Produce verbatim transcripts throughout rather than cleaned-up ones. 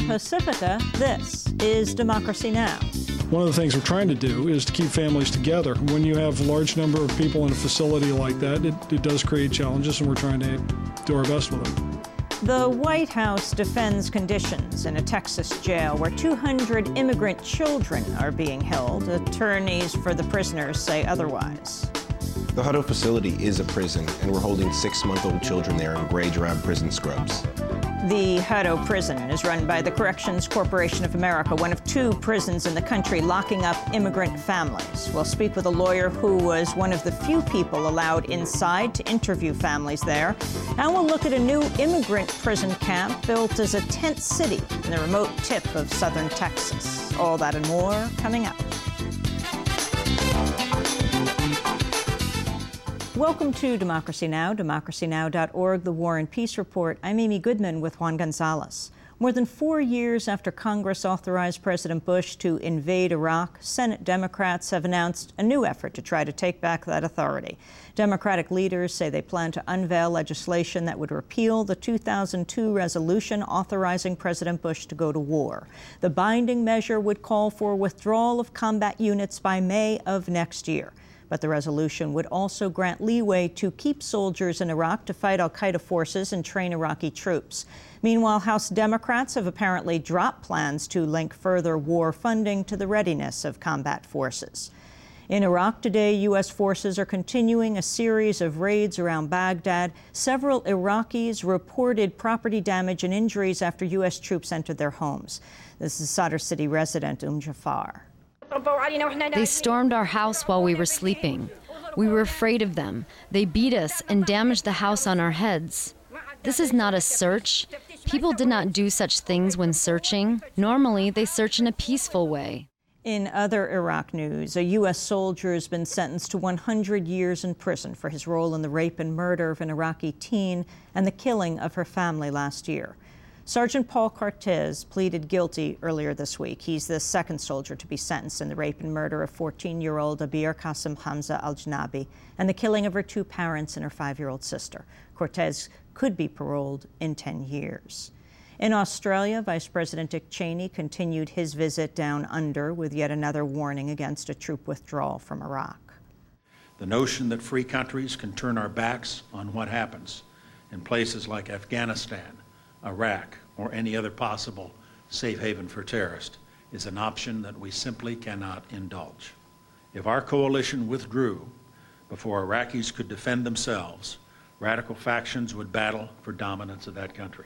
Pacifica, this is Democracy Now! One of the things we're trying to do is to keep families together. When you have a large number of people in a facility like that, it, it does create challenges, and we're trying to do our best with it. The White House defends conditions in a Texas jail where two hundred immigrant children are being held. Attorneys for the prisoners say otherwise. The Hutto facility is a prison, and we're holding six-month-old children there in gray drab prison scrubs. The Hutto prison is run by the Corrections Corporation of America, one of two prisons in the country locking up immigrant families. We'll speak with a lawyer who was one of the few people allowed inside to interview families there. And we'll look at a new immigrant prison camp built as a tent city in the remote tip of southern Texas. All that and more coming up. Welcome to Democracy Now!, democracy now dot org, the War and Peace Report. I'm Amy Goodman with Juan Gonzalez. More than four years after Congress authorized President Bush to invade Iraq, Senate Democrats have announced a new effort to try to take back that authority. Democratic leaders say they plan to unveil legislation that would repeal the two thousand two resolution authorizing President Bush to go to war. The binding measure would call for withdrawal of combat units by May of next year. But the resolution would also grant leeway to keep soldiers in Iraq to fight al-Qaeda forces and train Iraqi troops. Meanwhile, House Democrats have apparently dropped plans to link further war funding to the readiness of combat forces. In Iraq today, U S forces are continuing a series of raids around Baghdad. Several Iraqis reported property damage and injuries after U S troops entered their homes. This is Sadr City resident Um Jafar. They stormed our house while we were sleeping. We were afraid of them. They beat us and damaged the house on our heads. This is not a search. People did not do such things when searching. Normally, they search in a peaceful way. In other Iraq news, a U S soldier has been sentenced to one hundred years in prison for his role in the rape and murder of an Iraqi teen and the killing of her family last year. Sergeant Paul Cortez pleaded guilty earlier this week. He's the second soldier to be sentenced in the rape and murder of fourteen-year-old Abir Qasim Hamza al-Janabi and the killing of her two parents and her five-year-old sister. Cortez could be paroled in ten years. In Australia, Vice President Dick Cheney continued his visit down under with yet another warning against a troop withdrawal from Iraq. The notion that free countries can turn our backs on what happens in places like Afghanistan, Iraq, or any other possible safe haven for terrorists is an option that we simply cannot indulge. If our coalition withdrew before Iraqis could defend themselves, radical factions would battle for dominance of that country.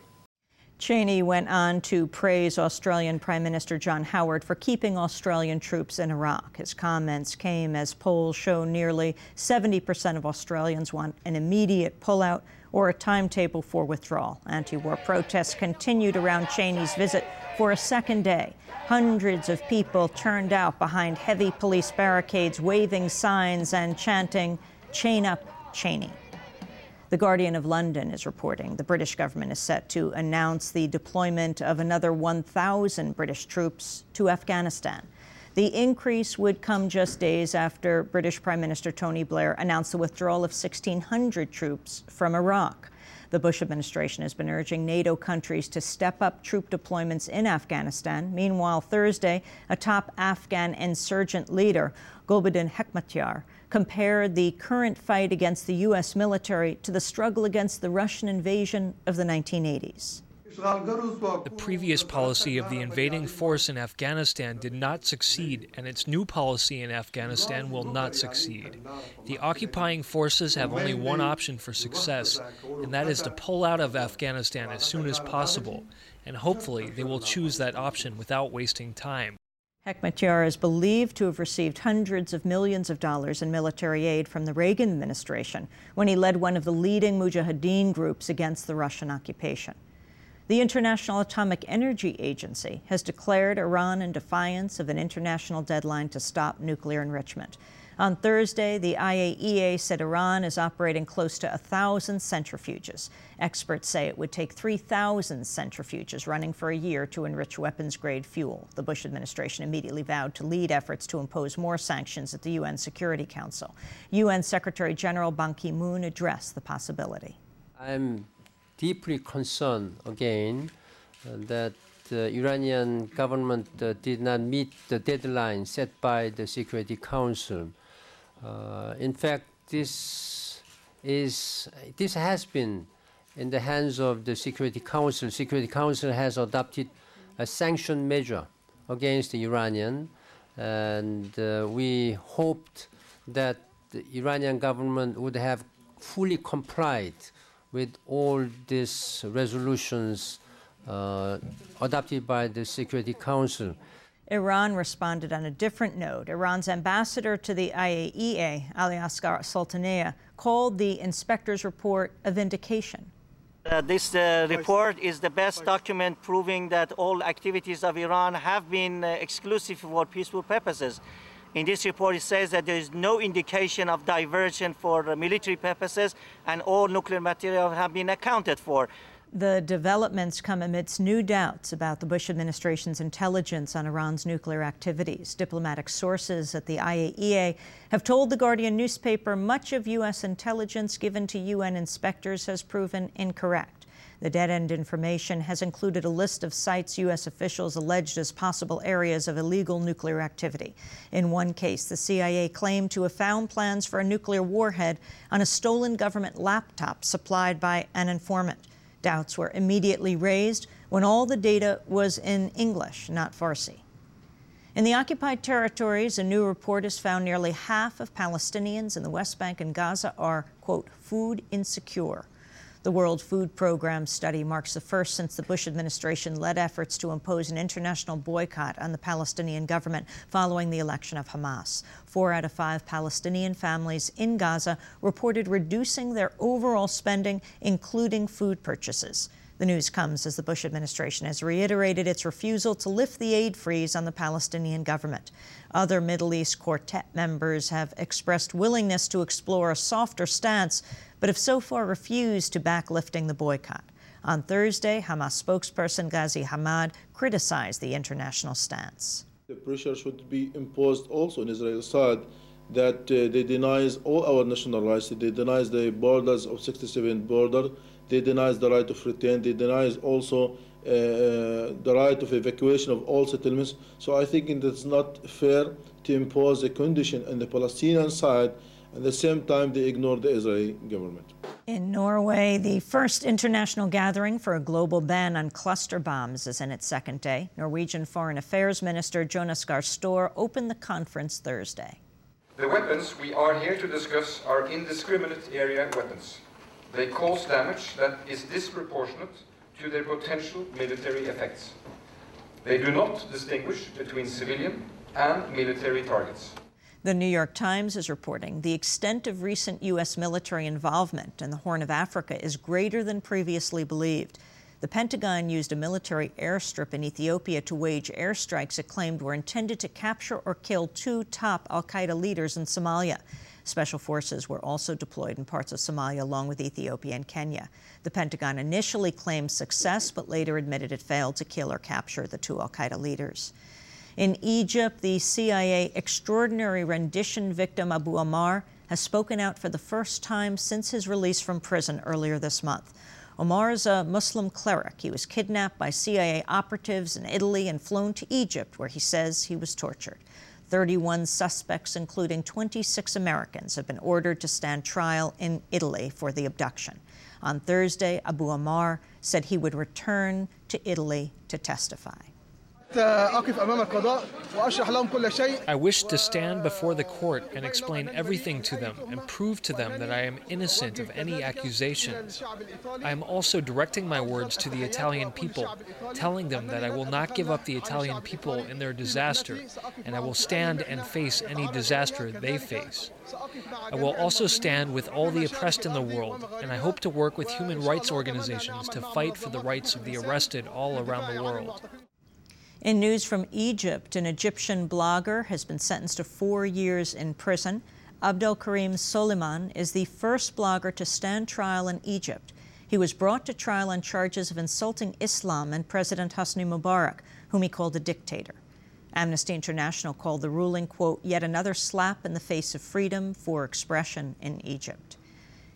Cheney went on to praise Australian Prime Minister John Howard for keeping Australian troops in Iraq. His comments came as polls show nearly seventy percent of Australians want an immediate pullout or a timetable for withdrawal. Anti-war protests continued around Cheney's visit for a second day. Hundreds of people turned out behind heavy police barricades, waving signs and chanting, "Chain up, Cheney." The Guardian of London is reporting the British government is set to announce the deployment of another one thousand British troops to Afghanistan. The increase would come just days after British Prime Minister Tony Blair announced the withdrawal of sixteen hundred troops from Iraq. The Bush administration has been urging NATO countries to step up troop deployments in Afghanistan. Meanwhile, Thursday, a top Afghan insurgent leader, Gulbuddin Hekmatyar, compared the current fight against the U S military to the struggle against the Russian invasion of the nineteen eighties. The previous policy of the invading force in Afghanistan did not succeed, and its new policy in Afghanistan will not succeed. The occupying forces have only one option for success, and that is to pull out of Afghanistan as soon as possible, and hopefully they will choose that option without wasting time. Hekmatyar is believed to have received hundreds of millions of dollars in military aid from the Reagan administration when he led one of the leading Mujahideen groups against the Russian occupation. The International Atomic Energy Agency has declared Iran in defiance of an international deadline to stop nuclear enrichment. On Thursday, the I A E A said Iran is operating close to one thousand centrifuges. Experts say it would take three thousand centrifuges running for a year to enrich weapons-grade fuel. The Bush administration immediately vowed to lead efforts to impose more sanctions at the U N Security Council. U N Secretary General Ban Ki-moon addressed the possibility. I'm deeply concerned again uh, that the Iranian government uh, did not meet the deadline set by the Security Council. Uh, in fact, this is this has been in the hands of the Security Council. Security Council has adopted a sanction measure against the Iranian, and uh, we hoped that the Iranian government would have fully complied with all these resolutions uh, adopted by the Security Council. Iran responded on a different note. Iran's ambassador to the I A E A, Ali Asghar Sultanieh, called the inspector's report a vindication. Uh, this uh, report is the best document proving that all activities of Iran have been uh, exclusive for peaceful purposes. In this report, it says that there is no indication of diversion for uh, military purposes, and all nuclear material have been accounted for. The developments come amidst new doubts about the Bush administration's intelligence on Iran's nuclear activities. Diplomatic sources at the I A E A have told The Guardian newspaper much of U S intelligence given to U N inspectors has proven incorrect. The dead-end information has included a list of sites U S officials alleged as possible areas of illegal nuclear activity. In one case, the C I A claimed to have found plans for a nuclear warhead on a stolen government laptop supplied by an informant. Doubts were immediately raised when all the data was in English, not Farsi. In the occupied territories, a new report has found nearly half of Palestinians in the West Bank and Gaza are, quote, food insecure. The World Food Program study marks the first since the Bush administration led efforts to impose an international boycott on the Palestinian government following the election of Hamas. Four out of five Palestinian families in Gaza reported reducing their overall spending, including food purchases. The news comes as the Bush administration has reiterated its refusal to lift the aid freeze on the Palestinian government. Other Middle East Quartet members have expressed willingness to explore a softer stance, but have so far refused to back lifting the boycott. On Thursday, Hamas spokesperson Ghazi Hamad criticized the international stance. The pressure should be imposed also on Israel's side that uh, they denies all our national rights, they denies the borders of sixty-seven border, they denies the right of return, they denies also uh, the right of evacuation of all settlements. So I think it is not fair to impose a condition on the Palestinian side. At the same time, they ignore the Israeli government. In Norway, the first international gathering for a global ban on cluster bombs is in its second day. Norwegian Foreign Affairs Minister Jonas Gahr Store opened the conference Thursday. The weapons we are here to discuss are indiscriminate area weapons. They cause damage that is disproportionate to their potential military effects. They do not distinguish between civilian and military targets. The New York Times is reporting the extent of recent U S military involvement in the Horn of Africa is greater than previously believed. The Pentagon used a military airstrip in Ethiopia to wage airstrikes it claimed were intended to capture or kill two top al-Qaeda leaders in Somalia. Special forces were also deployed in parts of Somalia along with Ethiopia and Kenya. The Pentagon initially claimed success, but later admitted it failed to kill or capture the two al-Qaeda leaders. In Egypt, the C I A extraordinary rendition victim Abu Omar has spoken out for the first time since his release from prison earlier this month. Omar is a Muslim cleric. He was kidnapped by C I A operatives in Italy and flown to Egypt, where he says he was tortured. thirty-one suspects, including twenty-six Americans, have been ordered to stand trial in Italy for the abduction. On Thursday, Abu Omar said he would return to Italy to testify. I wish to stand before the court and explain everything to them and prove to them that I am innocent of any accusations. I am also directing my words to the Italian people, telling them that I will not give up the Italian people in their disaster, and I will stand and face any disaster they face. I will also stand with all the oppressed in the world, and I hope to work with human rights organizations to fight for the rights of the arrested all around the world. In news from Egypt, an Egyptian blogger has been sentenced to four years in prison. Abdel Karim Soliman is the first blogger to stand trial in Egypt. He was brought to trial on charges of insulting Islam and President Hosni Mubarak, whom he called a dictator. Amnesty International called the ruling, quote, yet another slap in the face of freedom for expression in Egypt.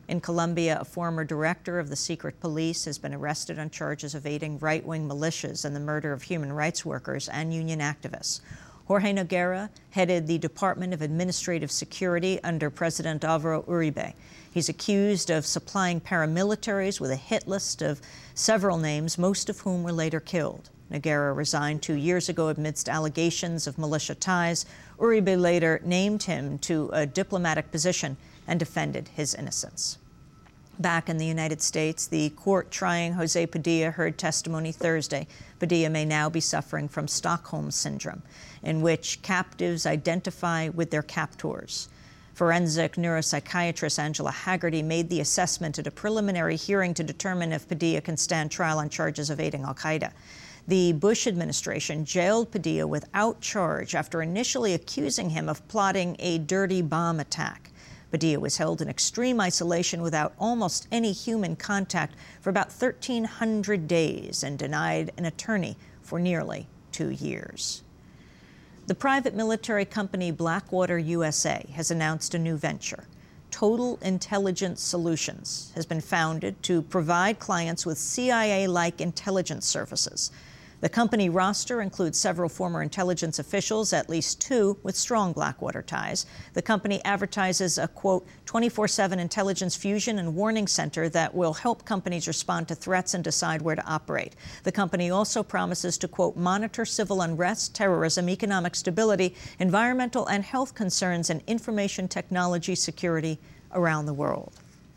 In Colombia, a former director of the secret police has been arrested on charges of aiding right-wing militias and the murder of human rights workers and union activists. Jorge Noguera headed the Department of Administrative Security under President Álvaro Uribe. He's accused of supplying paramilitaries with a hit list of several names, most of whom were later killed. Noguera resigned two years ago amidst allegations of militia ties. Uribe later named him to a diplomatic position and defended his innocence. Back in the United States, the court trying Jose Padilla heard testimony Thursday. Padilla may now be suffering from Stockholm Syndrome, in which captives identify with their captors. Forensic neuropsychiatrist Angela Haggerty made the assessment at a preliminary hearing to determine if Padilla can stand trial on charges of aiding al-Qaeda. The Bush administration jailed Padilla without charge after initially accusing him of plotting a dirty bomb attack. Padilla was held in extreme isolation without almost any human contact for about thirteen hundred days and denied an attorney for nearly two years. The private military company Blackwater U S A has announced a new venture. Total Intelligence Solutions has been founded to provide clients with C I A-like intelligence services. The company roster includes several former intelligence officials, at least two with strong Blackwater ties. The company advertises a, quote, twenty-four seven intelligence fusion and warning center that will help companies respond to threats and decide where to operate. The company also promises to, quote, monitor civil unrest, terrorism, economic stability, environmental and health concerns, and information technology security around the world.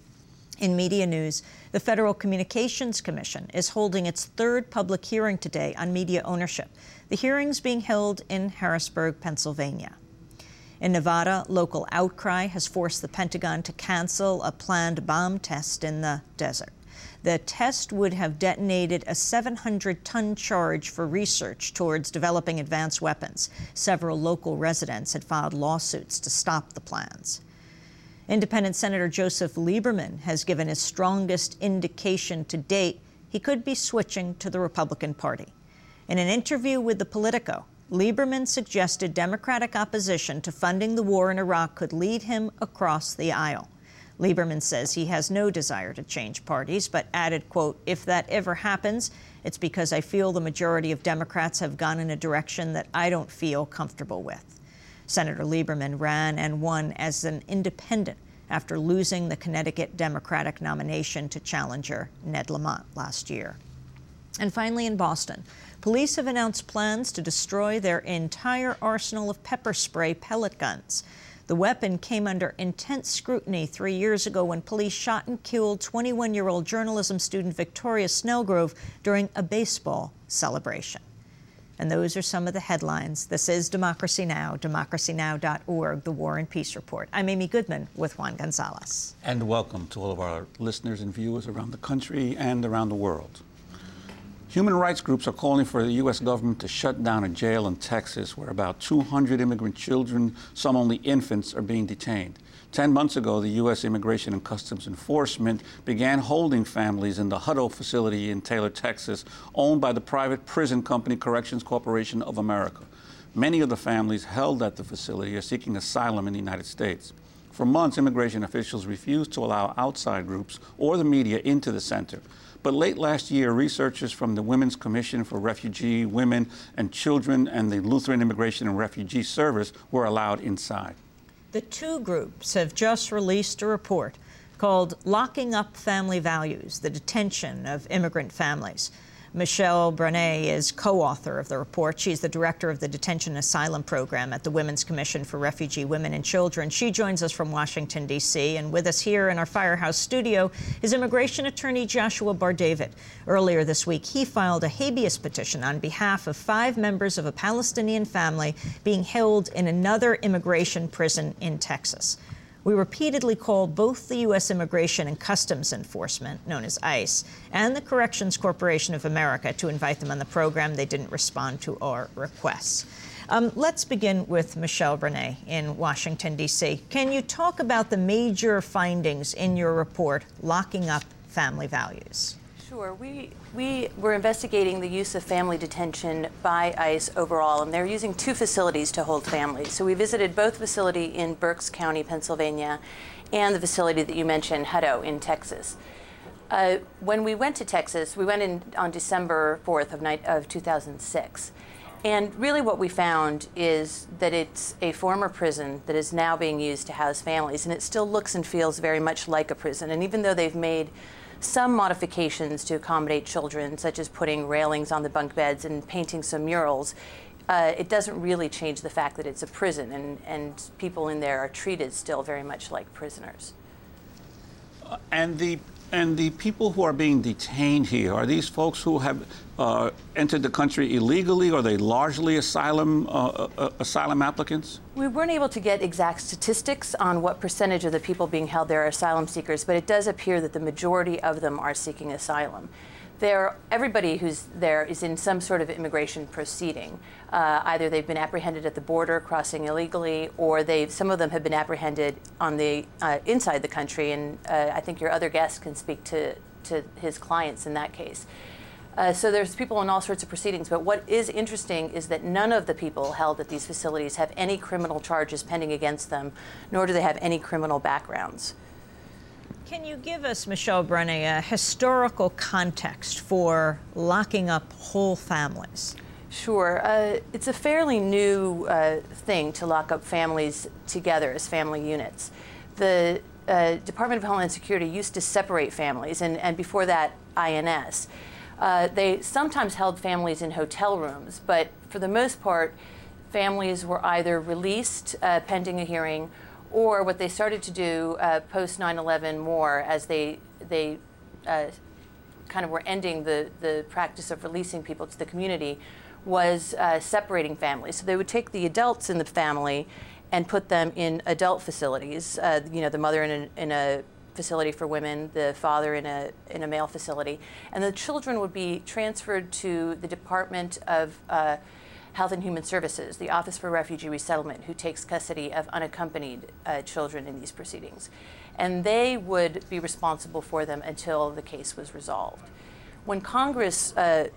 In media news, the Federal Communications Commission is holding its third public hearing today on media ownership. The hearing's being held in Harrisburg, Pennsylvania. In Nevada, local outcry has forced the Pentagon to cancel a planned bomb test in the desert. The test would have detonated a seven hundred ton charge for research towards developing advanced weapons. Several local residents had filed lawsuits to stop the plans. Independent Senator Joseph Lieberman has given his strongest indication to date he could be switching to the Republican Party. In an interview with the Politico, Lieberman suggested Democratic opposition to funding the war in Iraq could lead him across the aisle. Lieberman says he has no desire to change parties, but added, quote, if that ever happens, it's because I feel the majority of Democrats have gone in a direction that I don't feel comfortable with. Senator Lieberman ran and won as an independent after losing the Connecticut Democratic nomination to challenger Ned Lamont last year. And finally, in Boston, police have announced plans to destroy their entire arsenal of pepper spray pellet guns. The weapon came under intense scrutiny three years ago when police shot and killed twenty-one-year-old journalism student Victoria Snellgrove during a baseball celebration. And those are some of the headlines. This is Democracy Now!, democracy now dot org, the War and Peace Report. I'm Amy Goodman with Juan Gonzalez. And welcome to all of our listeners and viewers around the country and around the world. Human rights groups are calling for the U S government to shut down a jail in Texas where about two hundred immigrant children, some only infants, are being detained. Ten months ago, the U S Immigration and Customs Enforcement began holding families in the Hutto facility in Taylor, Texas, owned by the private prison company Corrections Corporation of America. Many of the families held at the facility are seeking asylum in the United States. For months, immigration officials refused to allow outside groups or the media into the center. But late last year, researchers from the Women's Commission for Refugee Women and Children and the Lutheran Immigration and Refugee Service were allowed inside. The two groups have just released a report called Locking Up Family Values, the Detention of Immigrant Families. Michelle Brunet is co-author of the report. She's the director of the Detention Asylum Program at the Women's Commission for Refugee Women and Children. She joins us from Washington, D C, and with us here in our Firehouse studio is immigration attorney Joshua Bar-David. Earlier this week, he filed a habeas petition on behalf of five members of a Palestinian family being held in another immigration prison in Texas. We repeatedly called both the U S Immigration and Customs Enforcement, known as ICE, and the Corrections Corporation of America to invite them on the program. They didn't respond to our requests. Um, let's begin with Michelle Brunet in Washington, D C. Can you talk about the major findings in your report, Locking Up Family Values? Sure. We, we were investigating the use of family detention by ICE overall, and they're using two facilities to hold families. So we visited both facility in Berks County, Pennsylvania, and the facility that you mentioned, Hutto, in Texas. Uh, when we went to Texas, we went in on December fourth of, ni- of two thousand six. And really what we found is that it's a former prison that is now being used to house families, and it still looks and feels very much like a prison. And even though they've made some modifications to accommodate children, such as putting railings on the bunk beds and painting some murals, uh, it doesn't really change the fact that it's a prison, and, and people in there are treated still very much like prisoners. Uh, and the And the people who are being detained here, are these folks who have uh, entered the country illegally? Or are they largely asylum uh, uh, asylum applicants? We weren't able to get exact statistics on what percentage of the people being held there are asylum seekers, but it does appear that the majority of them are seeking asylum. There, everybody who's there is in some sort of immigration proceeding. Uh, either they've been apprehended at the border crossing illegally, or they've, some of them have been apprehended on the uh, inside the country, and uh, I think your other guest can speak to, to his clients in that case. Uh, so there's people in all sorts of proceedings, but what is interesting is that none of the people held at these facilities have any criminal charges pending against them, nor do they have any criminal backgrounds. Can you give us, Michelle Brené, a historical context for locking up whole families? Sure. Uh, it's a fairly new uh, thing to lock up families together as family units. The uh, Department of Homeland Security used to separate families, and, and before that, I N S. Uh, they sometimes held families in hotel rooms, but for the most part, families were either released uh, pending a hearing, or what they started to do uh, post nine eleven more, as they they uh, kind of were ending the, the practice of releasing people to the community, was uh, separating families. So they would take the adults in the family and put them in adult facilities. Uh, you know, the mother in a, in a facility for women, the father in a in a male facility, and the children would be transferred to the Department of uh, Health and Human Services, the Office for Refugee Resettlement, who takes custody of unaccompanied uh, children in these proceedings. And they would be responsible for them until the case was resolved. When Congress uh,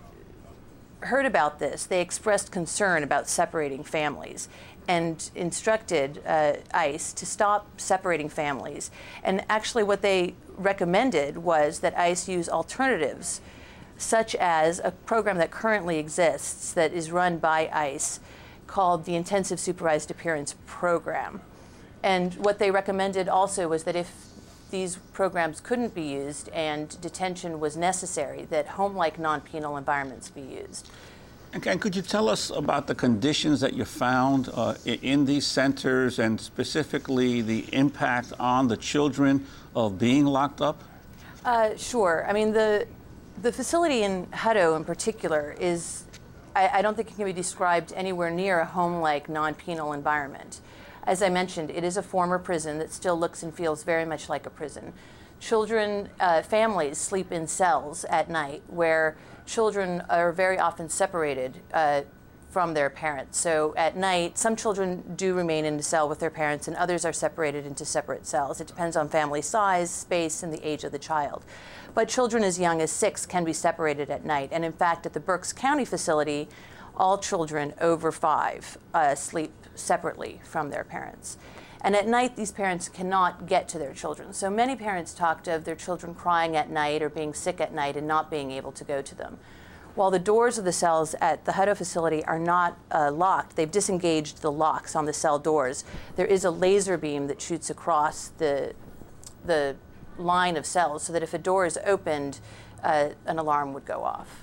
heard about this, they expressed concern about separating families and instructed uh, ICE to stop separating families. And actually what they recommended was that ICE use alternatives, such as a program that currently exists that is run by ICE called the Intensive Supervised Appearance Program. And what they recommended also was that if these programs couldn't be used and detention was necessary, that home-like non-penal environments be used. And could you tell us about the conditions that you found uh, in these centers, and specifically the impact on the children of being locked up? Uh, sure. I mean, the The facility in Hutto in particular is, I, I don't think it can be described anywhere near a home-like non-penal environment. As I mentioned, it is a former prison that still looks and feels very much like a prison. Children, uh, families sleep in cells at night where children are very often separated uh, from their parents. So at night, some children do remain in the cell with their parents, and others are separated into separate cells. It depends on family size, space, and the age of the child. But children as young as six can be separated at night. And in fact, at the Berks County facility, all children over five uh, sleep separately from their parents. And at night, these parents cannot get to their children. So many parents talked of their children crying at night or being sick at night and not being able to go to them. While the doors of the cells at the Hutto facility are not uh, locked, they've disengaged the locks on the cell doors. There is a laser beam that shoots across the, the line of cells so that if a door is opened, uh, an alarm would go off.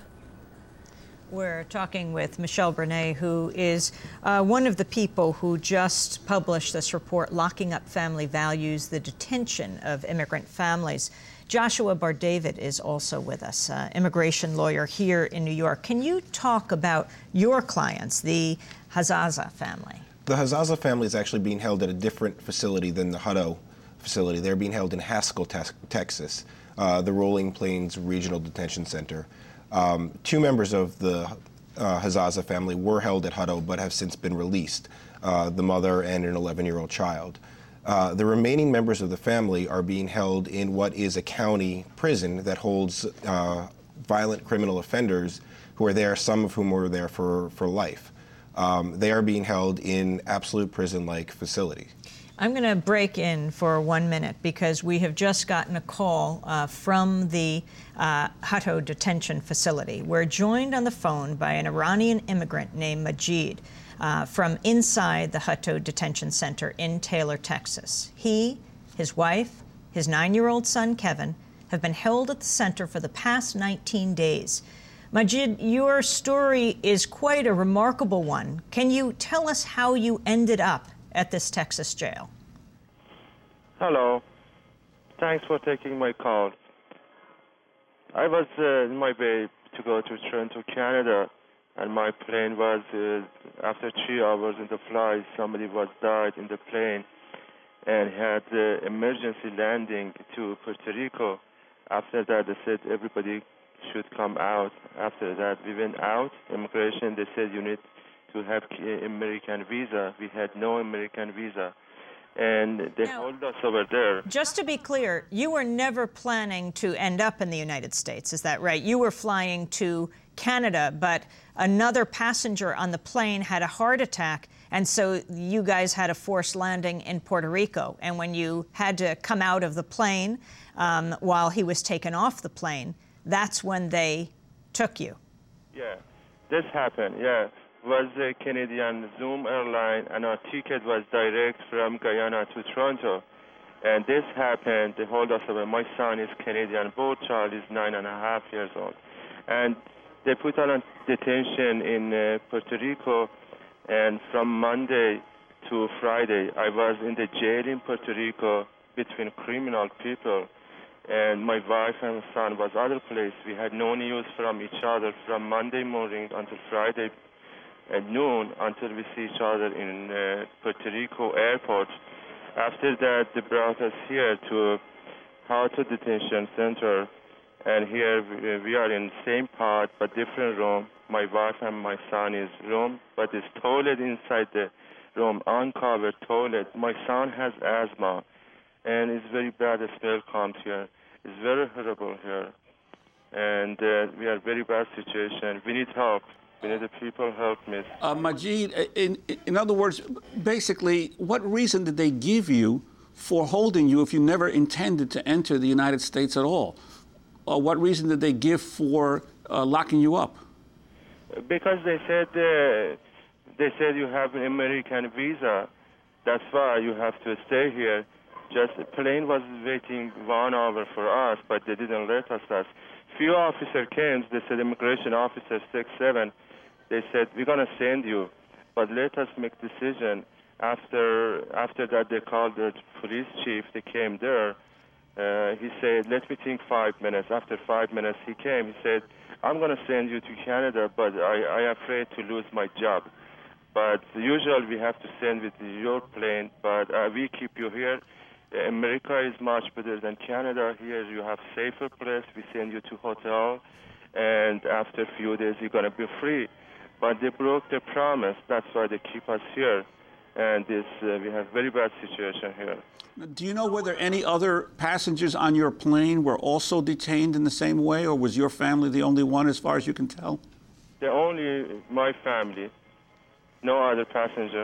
We're talking with Michelle Brené, who is uh, one of the people who just published this report, Locking Up Family Values, the Detention of Immigrant Families. Joshua Bar-David is also with us, uh, immigration lawyer here in New York. Can you talk about your clients, the Hazaza family? The Hazaza family is actually being held at a different facility than the Hutto facility. They're being held in Haskell, te- Texas, uh, the Rolling Plains Regional Detention Center. Um, two members of the uh, Hazaza family were held at Hutto but have since been released, uh, the mother and an eleven-year-old child. Uh, the remaining members of the family are being held in what is a county prison that holds uh, violent criminal offenders who are there, some of whom were there for, for life. Um, they are being held in absolute prison-like facilities. I'm going to break in for one minute because we have just gotten a call uh, from the uh, Hutto detention facility. We're joined on the phone by an Iranian immigrant named Majid uh, from inside the Hutto detention center in Taylor, Texas. He, his wife, his nine-year-old son, Kevin, have been held at the center for the past nineteen days. Majid, your story is quite a remarkable one. Can you tell us how you ended up at this Texas jail? Hello. Thanks for taking my call. I was uh, in my way to go to Toronto, Canada, and my plane was, uh, after three hours in the flight, somebody was died in the plane and had uh, emergency landing to Puerto Rico. After that, they said everybody should come out. After that, we went out. Immigration, they said you need to have American visa. We had no American visa, and they now, hold us over there. Just to be clear, you were never planning to end up in the United States, is that right? You were flying to Canada, but another passenger on the plane had a heart attack, and so you guys had a forced landing in Puerto Rico. And when you had to come out of the plane um, while he was taken off the plane, that's when they took you. Yeah, this happened, yeah. It was a Canadian Zoom airline, and our ticket was direct from Guyana to Toronto. And this happened, they hold us over. My son is Canadian, both child is nine and a half years old. And they put on detention in uh, Puerto Rico, and from Monday to Friday, I was in the jail in Puerto Rico between criminal people. And my wife and son was other place. We had no news from each other from Monday morning until Friday at noon until we see each other in uh, Puerto Rico airport. After that, they brought us here to Hutto Detention Center. And here we are in same pod but different room. My wife and my son is room, but it's toilet inside the room, uncovered toilet. My son has asthma, and it's very bad smell comes here. It's very horrible here, and uh, we are very bad situation. We need help. We need the people help me. Uh, Majid, in, in other words, basically, what reason did they give you for holding you if you never intended to enter the United States at all? Or what reason did they give for uh, locking you up? Because they said uh, they said you have an American visa. That's why you have to stay here. Just the plane was waiting one hour for us, but they didn't let us. us. Few officers came. They said, immigration officer six seven. They said, we're gonna send you, but let us make decision. After after that, they called the police chief. They came there. Uh, he said, let me think five minutes. After five minutes, he came. He said, I'm gonna send you to Canada, but I I afraid to lose my job. But usually we have to send with your plane, but uh, we keep you here. America is much better than Canada. Here you have safer place. We send you to hotel, and after a few days you're gonna be free. But they broke their promise. That's why they keep us here, and this uh, we have very bad situation here. Do you know whether any other passengers on your plane were also detained in the same way, or was your family the only one, as far as you can tell? The only my family, no other passenger.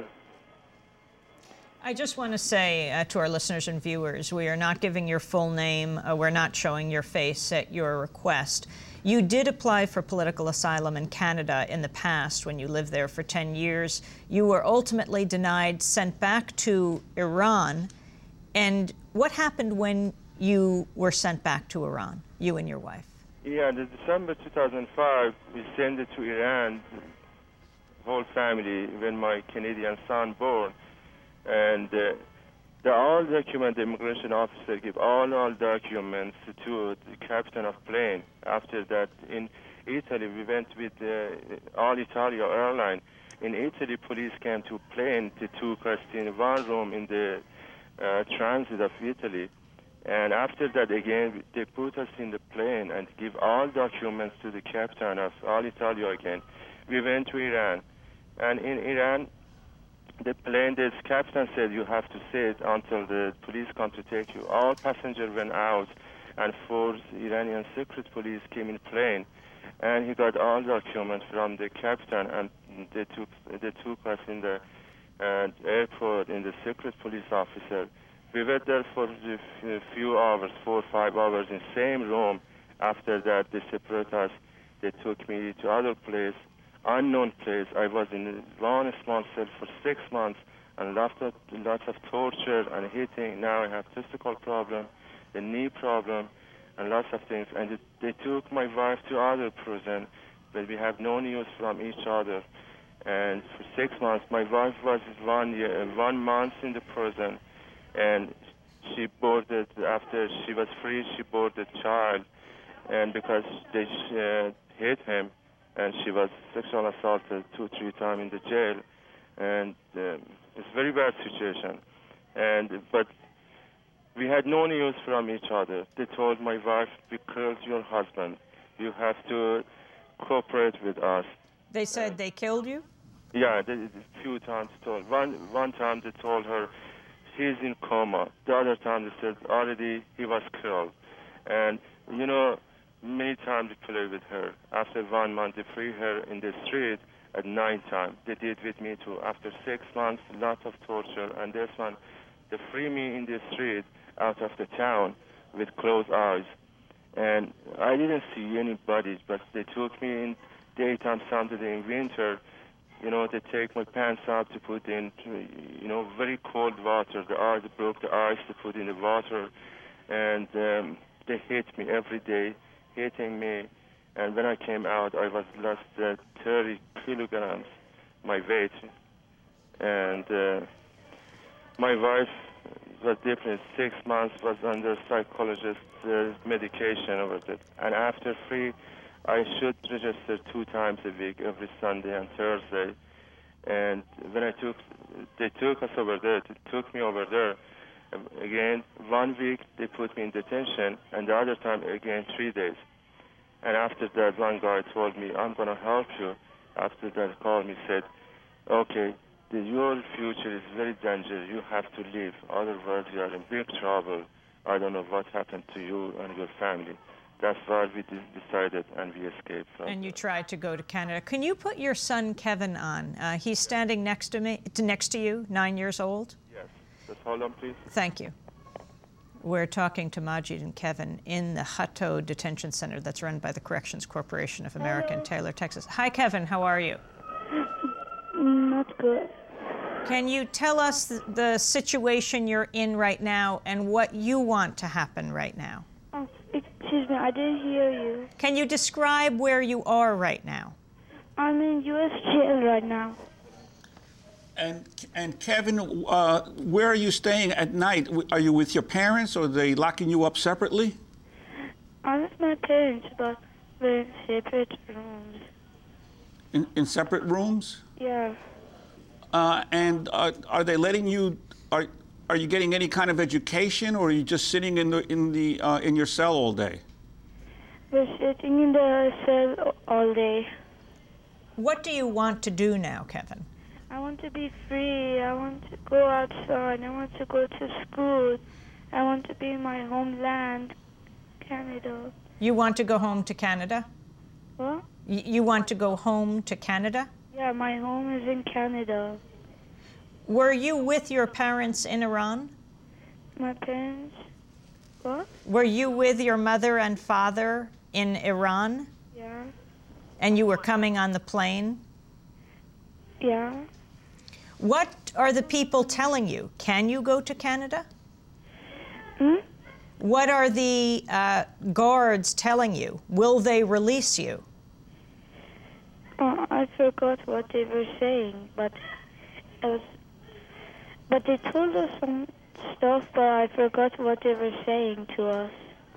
I just want to say uh, to our listeners and viewers, we are not giving your full name. Uh, we're not showing your face at your request. You did apply for political asylum in Canada in the past when you lived there for ten years. You were ultimately denied, sent back to Iran. And what happened when you were sent back to Iran, you and your wife? Yeah, in December two thousand five, we sent it to Iran, the whole family, when my Canadian son born. And uh, the all document, the immigration officer give all all documents to the captain of plane. After that, in Italy, we went with uh, All Italia airline. In Italy, police came to plane to took us in one room in the uh, transit of Italy. And after that, again, they put us in the plane and give all documents to the captain of All Italia again. We went to Iran, and in Iran, the plane, the captain said you have to sit until the police come to take you. All passengers went out, and four Iranian secret police came in plane, and he got all documents from the captain, and they took they took us in the uh, airport in the secret police officer. We were there for a few hours, four or five hours in same room. After that, they separated us. They took me to other place, unknown place. I was in one small cell for six months, and lots of lots of torture and hitting. Now I have testicle problem, a knee problem, and lots of things. And they, they took my wife to other prison, but we have no news from each other. And for six months, my wife was one year, one month in the prison, and she boarded. After she was free, she boarded child, and because they uh, hit him, and she was sexually assaulted two, three times in the jail, and um, it's a very bad situation. And but we had no news from each other. They told my wife, "We killed your husband. You have to cooperate with us." They said they killed you? Yeah, they, a few times told. One one time they told her he's in coma. The other time they said already he was killed. And you know, many times they play with her. After one month, they free her in the street at night time. They did with me too. After six months, lots of torture. And this one, they free me in the street out of the town with closed eyes. And I didn't see anybody, but they took me in daytime, Saturday in winter. You know, they take my pants out to put in, you know, very cold water. The ice broke the ice to put in the water. And um, they hit me every day, hitting me. And when I came out, I was lost uh, thirty kilograms, my weight. And uh, my wife was different. Six months was under psychologist uh, medication over it. And after free, I should register two times a week, every Sunday and Thursday. And when I took, they took us over there, they took me over there. Again, one week they put me in detention, and the other time again three days. And after that, one guy told me, "I'm going to help you." After that, called me, said, "Okay, the, your future is very dangerous. You have to leave. Otherwise, you are in big trouble. I don't know what happened to you and your family." That's why we decided, and we escaped from And you tried to go to Canada. Can you put your son Kevin on? Uh, he's standing next to me, to, next to you, nine years old. Yes. Just hold on, please. Thank you. We're talking to Majid and Kevin in the Hutto Detention Center that's run by the Corrections Corporation of America in Taylor, Texas. Hi, Kevin. How are you? Not good. Can you tell us the, the situation you're in right now and what you want to happen right now? Oh, excuse me, I didn't hear you. Can you describe where you are right now? I'm in U S jail right now. And and Kevin, uh, where are you staying at night? Are you with your parents, or are they locking you up separately? I'm with my parents, but we're in separate rooms. In, in separate rooms? Yeah. Uh, and uh, are they letting you? Are are you getting any kind of education, or are you just sitting in the in the uh, in your cell all day? We're sitting in the cell all day. What do you want to do now, Kevin? I want to be free. I want to go outside. I want to go to school. I want to be in my homeland, Canada. You want to go home to Canada? What? Y you want to go home to Canada? Yeah, my home is in Canada. Were you with your parents in Iran? My parents? What? Were you with your mother and father in Iran? Yeah. And you were coming on the plane? Yeah. What are the people telling you? Can you go to Canada? Hmm? What are the uh, guards telling you? Will they release you? Uh, I forgot what they were saying, but it was, but they told us some stuff, but I forgot what they were saying to us.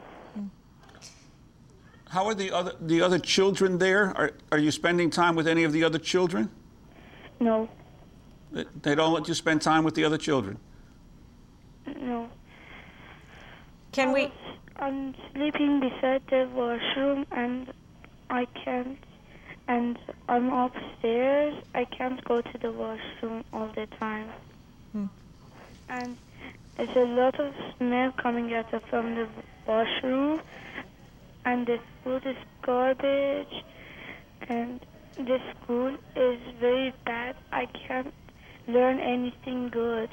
How are the other the other children there? Are are you spending time with any of the other children? No. They don't let you spend time with the other children? No. Can we? I'm sleeping beside the washroom, and I can't. And I'm upstairs. I can't go to the washroom all the time. Hmm. And there's a lot of smell coming out of from the washroom, and the food is garbage, and the school is very bad. I can't learn anything good.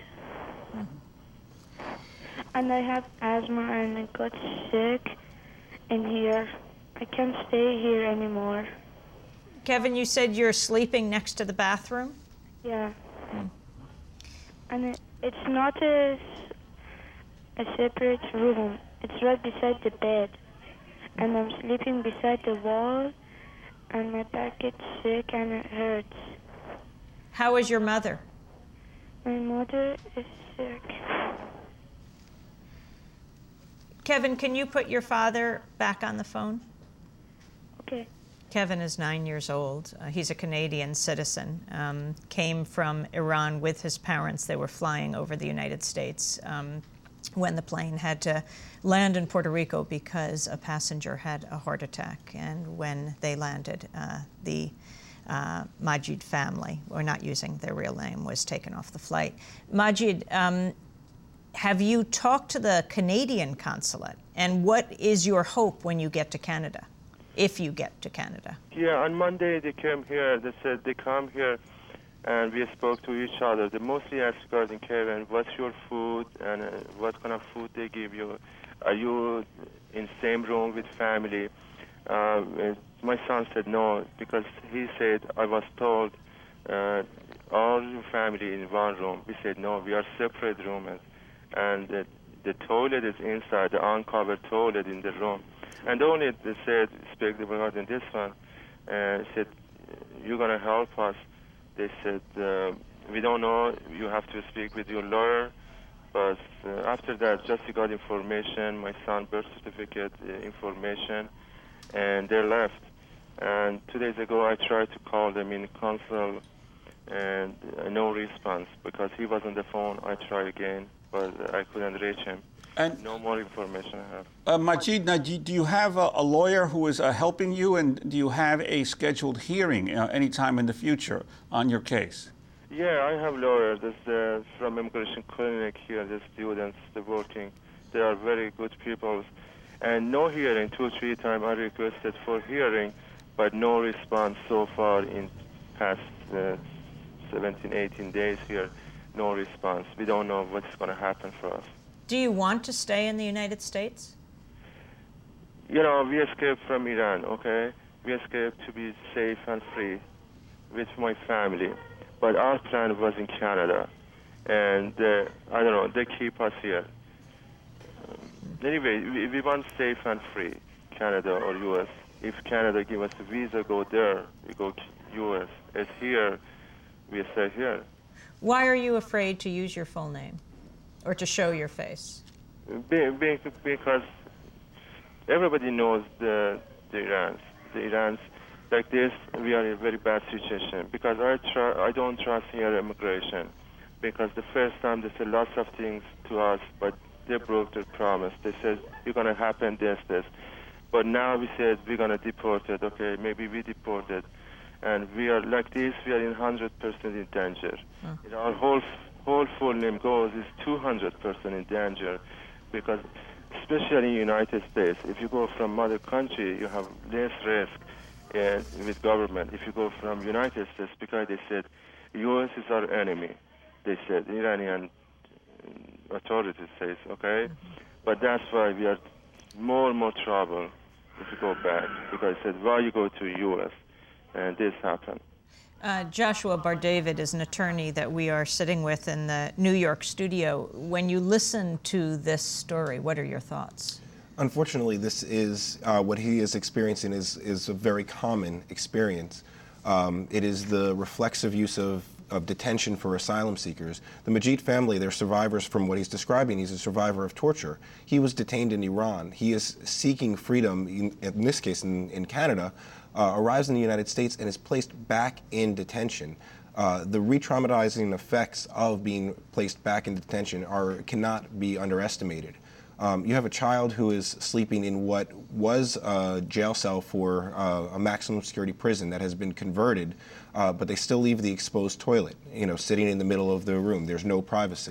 And I have asthma and I got sick in here. I can't stay here anymore. Kevin, you said you're sleeping next to the bathroom? Yeah. Mm. And it, it's not a, a separate room. It's right beside the bed. And I'm sleeping beside the wall, and my back gets sick and it hurts. How is your mother? My mother is sick. Kevin, can you put your father back on the phone? Okay. Kevin is nine years old. Uh, he's a Canadian citizen, um, came from Iran with his parents. They were flying over the United States um, when the plane had to land in Puerto Rico because a passenger had a heart attack. And when they landed, uh, the uh, Majid family, or not using their real name, was taken off the flight. Majid, um, have you talked to the Canadian consulate? And what is your hope when you get to Canada, if you get to Canada? Yeah, on Monday they came here. They said they come here, and we spoke to each other. They mostly asked regarding Kevin, what's your food and uh, what kind of food they give you? Are you in same room with family? Uh, my son said no, because he said, I was told uh, all your family in one room. We said no, we are separate rooms. And the, the toilet is inside, the uncovered toilet in the room. And only they said, speak regarding this one, uh, said, you're going to help us. They said, uh, we don't know, you have to speak with your lawyer. But uh, after that, just got information, my son birth certificate uh, information, and they left. And two days ago, I tried to call them in council, and uh, no response, because he was on the phone. I tried again, but I couldn't reach him. And no more information I have. Uh, Majid, Najid, do you have a, a lawyer who is uh, helping you, and do you have a scheduled hearing uh, anytime in the future on your case? Yeah, I have lawyers. There's, uh, from immigration clinic here, the students, they're working. They are very good people. And no hearing, two, three times I requested for hearing, but no response so far in past uh, seventeen, eighteen days here. No response. We don't know what's going to happen for us. Do you want to stay in the United States? You know, we escaped from Iran, okay? We escaped to be safe and free with my family. But our plan was in Canada. And, uh, I don't know, they keep us here. Um, anyway, we, we want safe and free, Canada or U S. If Canada give us a visa, go there. We go U S. As here, we stay here. Why are you afraid to use your full name or to show your face? Be, be, because everybody knows the, the Irans. The Irans, like this, we are in a very bad situation. Because I, try, I don't trust here immigration. Because the first time they said lots of things to us, but they broke their promise. They said, you're going to happen this, this. But now we said, we're going to deport it. Okay, maybe we deported. And we are like this, we are in one hundred percent in danger. Huh. You know, our whole whole full name goes is two hundred percent in danger, because especially in the United States, if you go from other country, you have less risk uh, with government. If you go from United States, because they said, U S is our enemy. They said, Iranian authorities says, okay? Mm-hmm. But that's why we are more and more trouble if you go back, because they said, why you go to U S? And this happened. Uh, Joshua Bar-David is an attorney that we are sitting with in the New York studio. When you listen to this story, what are your thoughts? Unfortunately, this is uh, what he is experiencing is, is a very common experience. Um, it is the reflexive use of, of detention for asylum seekers. The Majid family, they're survivors from what he's describing. He's a survivor of torture. He was detained in Iran. He is seeking freedom, in, in this case in, in Canada, Uh, arrives in the United States and is placed back in detention. Uh, the re-traumatizing effects of being placed back in detention are cannot be underestimated. Um, you have a child who is sleeping in what was a jail cell for uh, a maximum security prison that has been converted, uh, but they still leave the exposed toilet, you know, sitting in the middle of the room. There's no privacy.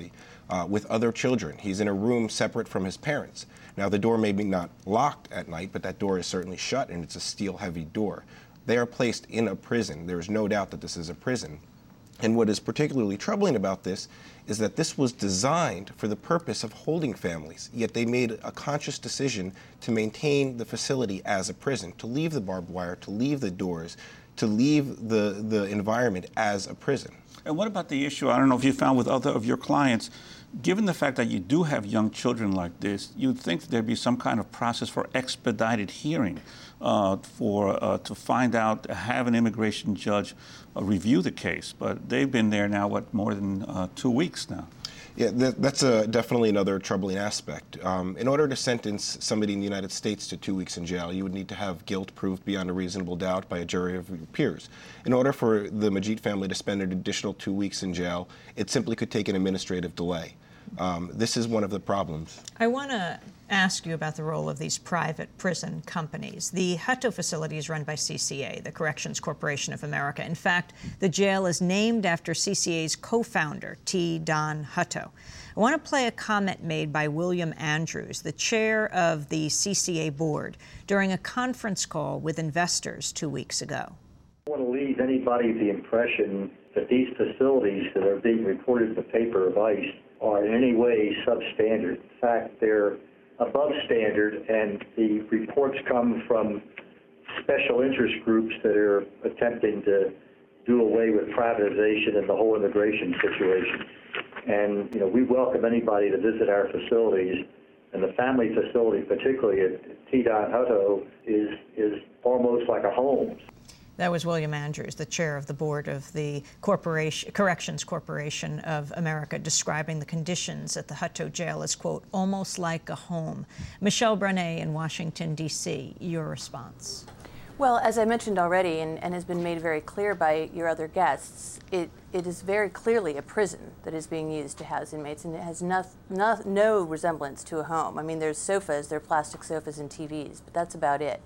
uh, with other children. He's in a room separate from his parents. Now, the door may be not locked at night, but that door is certainly shut, and it's a steel-heavy door. They are placed in a prison. There is no doubt that this is a prison. And what is particularly troubling about this is that this was designed for the purpose of holding families, yet they made a conscious decision to maintain the facility as a prison, to leave the barbed wire, to leave the doors, to leave the, the environment as a prison. And what about the issue, I don't know if you found with other of your clients, given the fact that you do have young children like this, you'd think that there'd be some kind of process for expedited hearing uh, for uh, to find out, have an immigration judge uh, review the case. But they've been there now, what, more than uh, two weeks now. Yeah, that, that's a, definitely another troubling aspect. Um, in order to sentence somebody in the United States to two weeks in jail, you would need to have guilt proved beyond a reasonable doubt by a jury of your peers. In order for the Majid family to spend an additional two weeks in jail, it simply could take an administrative delay. Um, this is one of the problems. I want to ask you about the role of these private prison companies. The Hutto facility is run by C C A, the Corrections Corporation of America. In fact, the jail is named after C C A's co-founder, T. Don Hutto. I want to play a comment made by William Andrews, the chair of the C C A board, during a conference call with investors two weeks ago. I don't want to leave anybody the impression that these facilities that are being reported in the paper of ICE are in any way substandard. In fact, they're above standard, and the reports come from special interest groups that are attempting to do away with privatization and the whole immigration situation. And, you know, we welcome anybody to visit our facilities, and the family facility, particularly at T. Don Hutto, is, is almost like a home. That was William Andrews, the chair of the board of the Corporation, Corrections Corporation of America, describing the conditions at the Hutto jail as, quote, almost like a home. Michelle Brenet in Washington, D C, your response. Well, as I mentioned already, and, and has been made very clear by your other guests, it, it is very clearly a prison that is being used to house inmates, and it has no, no, no resemblance to a home. I mean, there's sofas, there are plastic sofas and T Vs, but that's about it.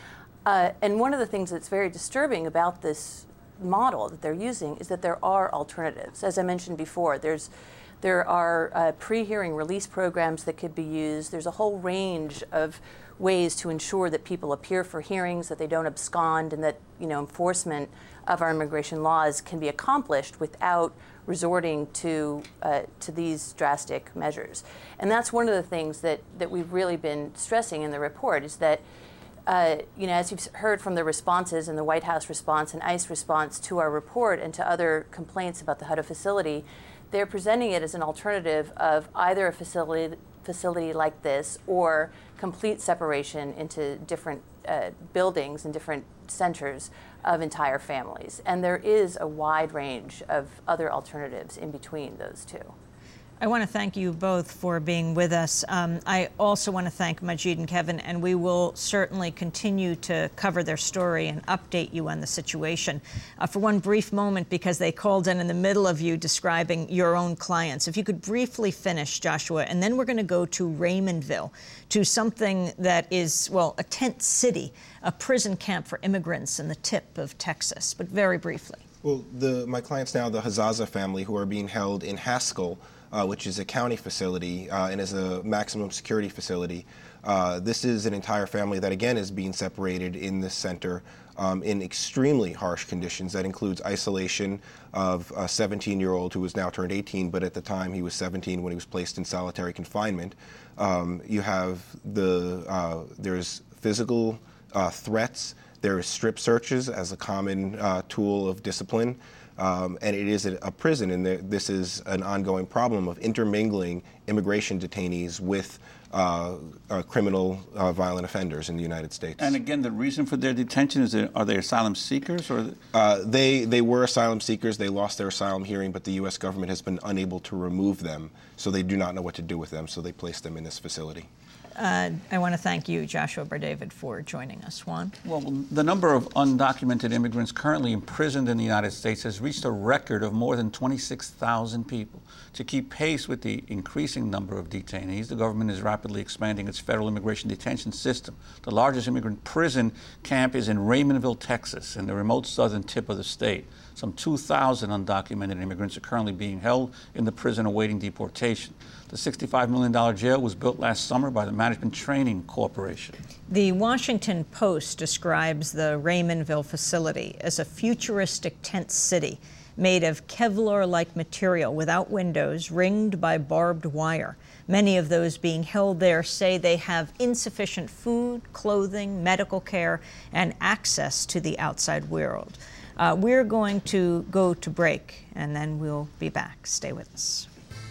Uh, and one of the things that's very disturbing about this model that they're using is that there are alternatives. As I mentioned before, there's, there are uh, pre-hearing release programs that could be used. There's a whole range of ways to ensure that people appear for hearings, that they don't abscond, and that, you know, enforcement of our immigration laws can be accomplished without resorting to uh, to these drastic measures. And that's one of the things that, that we've really been stressing in the report, is that Uh, you know, as you've heard from the responses and the White House response and ICE response to our report and to other complaints about the Hutto facility, they're presenting it as an alternative of either a facility facility like this or complete separation into different uh, buildings and different centers of entire families. And there is a wide range of other alternatives in between those two. I want to thank you both for being with us. Um, I also want to thank Majid and Kevin, and we will certainly continue to cover their story and update you on the situation. Uh, for one brief moment, because they called in in the middle of you describing your own clients, if you could briefly finish, Joshua, and then we're going to go to Raymondville, to something that is, well, a tent city, a prison camp for immigrants in the tip of Texas, but very briefly. Well, the, my clients now, the Hazaza family, who are being held in Haskell, Uh, which is a county facility uh, and is a maximum security facility. Uh, this is an entire family that, again, is being separated in this center um, in extremely harsh conditions. That includes isolation of a seventeen-year-old who is now turned eighteen, but at the time he was seventeen when he was placed in solitary confinement. Um, you have the, uh, there's physical uh, threats. There is strip searches as a common uh, tool of discipline. Um, and it is a, a prison, and there, this is an ongoing problem of intermingling immigration detainees with uh, uh, criminal uh, violent offenders in the United States. And again, the reason for their detention is, are they asylum seekers? Or uh, they they were asylum seekers. They lost their asylum hearing, but the U S government has been unable to remove them, so they do not know what to do with them. So they placed them in this facility. Uh, I want to thank you, Joshua Berdavid, for joining us. Juan? Well, the number of undocumented immigrants currently imprisoned in the United States has reached a record of more than twenty-six thousand people. To keep pace with the increasing number of detainees, the government is rapidly expanding its federal immigration detention system. The largest immigrant prison camp is in Raymondville, Texas, in the remote southern tip of the state. Some two thousand undocumented immigrants are currently being held in the prison awaiting deportation. The sixty-five million dollars jail was built last summer by the Management Training Corporation. The Washington Post describes the Raymondville facility as a futuristic tent city made of Kevlar-like material without windows, ringed by barbed wire. Many of those being held there say they have insufficient food, clothing, medical care, and access to the outside world. Uh, we're going to go to break, and then we'll be back. Stay with us.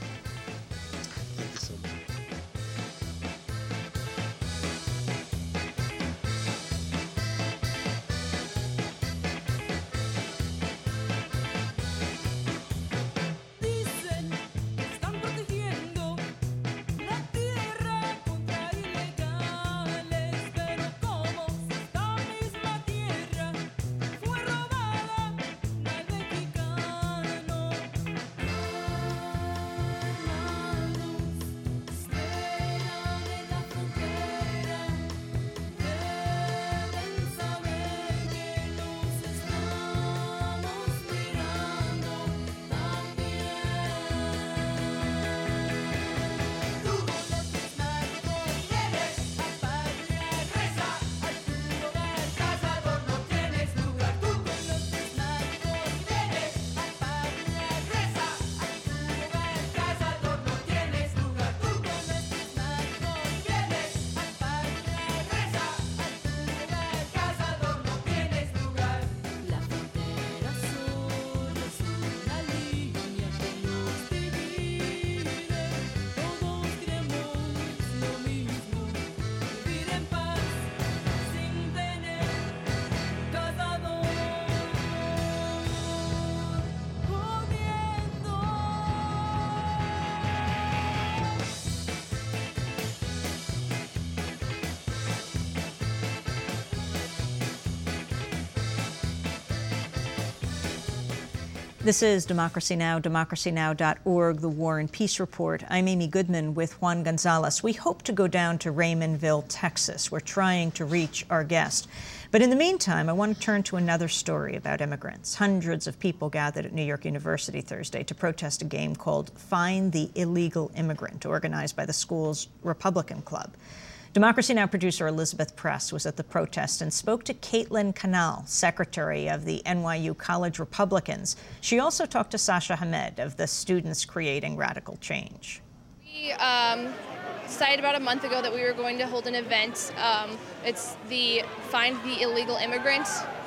This is Democracy Now!, democracy now dot org, the War and Peace Report. I'm Amy Goodman with Juan Gonzalez. We hope to go down to Raymondville, Texas. We're trying to reach our guest. But in the meantime, I want to turn to another story about immigrants. Hundreds of people gathered at New York University Thursday to protest a game called Find the Illegal Immigrant, organized by the school's Republican Club. Democracy Now! Producer Elizabeth Press was at the protest and spoke to Caitlin Canal, secretary of the N Y U College Republicans. She also talked to Sasha Hamed of the Students Creating Radical Change. We um, decided about a month ago that we were going to hold an event. Um, it's the Find the Illegal Immigrant.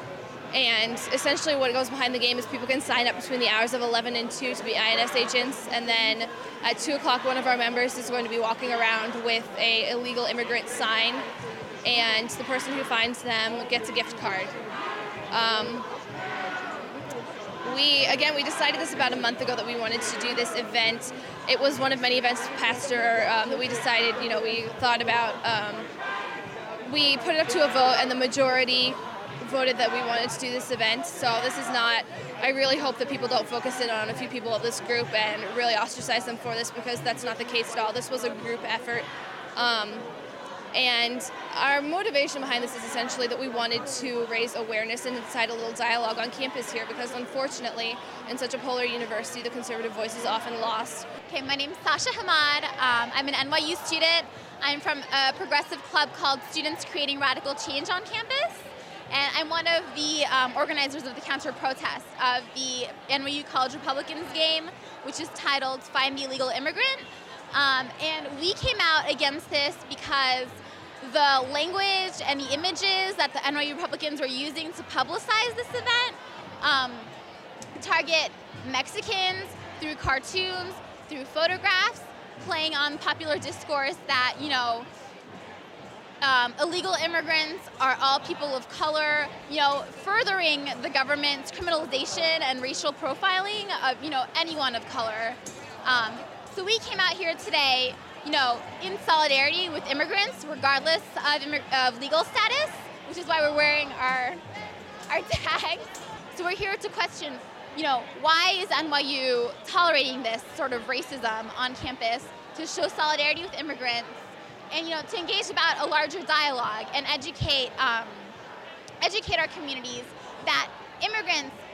And essentially what goes behind the game is people can sign up between the hours of eleven and two to be I N S agents, and then at two o'clock one of our members is going to be walking around with a illegal immigrant sign, and the person who finds them gets a gift card. Um, we, again, we decided this about a month ago that we wanted to do this event. It was one of many events past year um, that we decided, you know, we thought about. Um, we put it up to a vote, and the majority voted that we wanted to do this event. So this is not, I really hope that people don't focus in on a few people of this group and really ostracize them for this, because that's not the case at all. This was a group effort. Um, and our motivation behind this is essentially that we wanted to raise awareness and incite a little dialogue on campus here, because unfortunately, in such a polar university, the conservative voice is often lost. Okay, my name's Sasha Hamed. Um, I'm an N Y U student. I'm from a progressive club called Students Creating Radical Change on campus. And I'm one of the um, organizers of the counter-protest of the N Y U College Republicans game, which is titled Find the Illegal Immigrant. Um, and we came out against this because the language and the images that the N Y U Republicans were using to publicize this event um, target Mexicans through cartoons, through photographs, playing on popular discourse that, you know, Um, illegal immigrants are all people of color, you know, furthering the government's criminalization and racial profiling of, you know, anyone of color. Um, so we came out here today, you know, in solidarity with immigrants, regardless of, immig- of legal status, which is why we're wearing our, our tags. So we're here to question, you know, why is N Y U tolerating this sort of racism on campus, to show solidarity with immigrants, and, you know, to engage about a larger dialogue and educate um, educate our communities that immigrants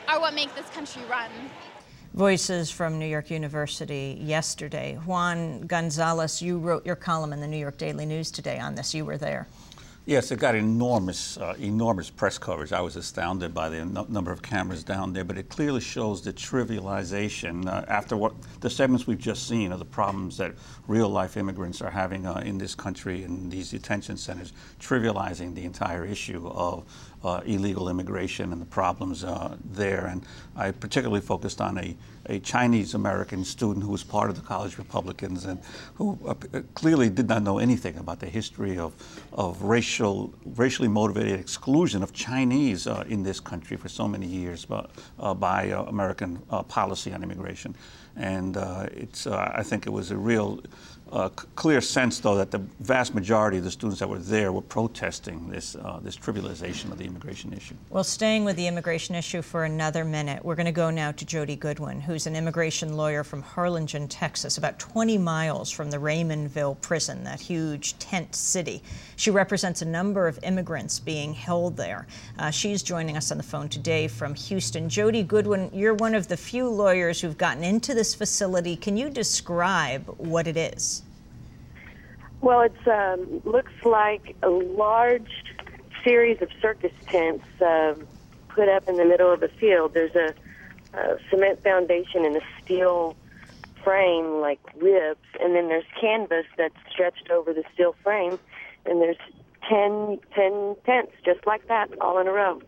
are what make this country run. Voices from New York University yesterday. Juan Gonzalez, you wrote your column in the New York Daily News today on this. You were there. Yes, it got enormous, uh, enormous press coverage. I was astounded by the n- number of cameras down there, but it clearly shows the trivialization uh, after what the segments we've just seen of the problems that real-life immigrants are having uh, in this country in these detention centers, trivializing the entire issue of uh, illegal immigration and the problems uh, there. And I particularly focused on a, a Chinese-American student who was part of the College Republicans and who uh, clearly did not know anything about the history of, of racial, racially motivated exclusion of Chinese uh, in this country for so many years by, uh, by uh, American uh, policy on immigration. And uh, it's, uh, I think it was a real uh, c- clear sense, though, that the vast majority of the students that were there were protesting this, uh, this trivialization of the immigration issue. Well, staying with the immigration issue for another minute, we're going to go now to Jody Goodwin, who's an immigration lawyer from Harlingen, Texas, about twenty miles from the Raymondville prison, that huge tent city. She represents a number of immigrants being held there. Uh, she's joining us on the phone today from Houston. Jody Goodwin, you're one of the few lawyers who've gotten into this facility. Can you describe what it is? Well, it um, looks like a large series of circus tents uh, put up in the middle of a field. There's a, a cement foundation and a steel frame like ribs, and then there's canvas that's stretched over the steel frame, and there's ten, ten tents just like that all in a row.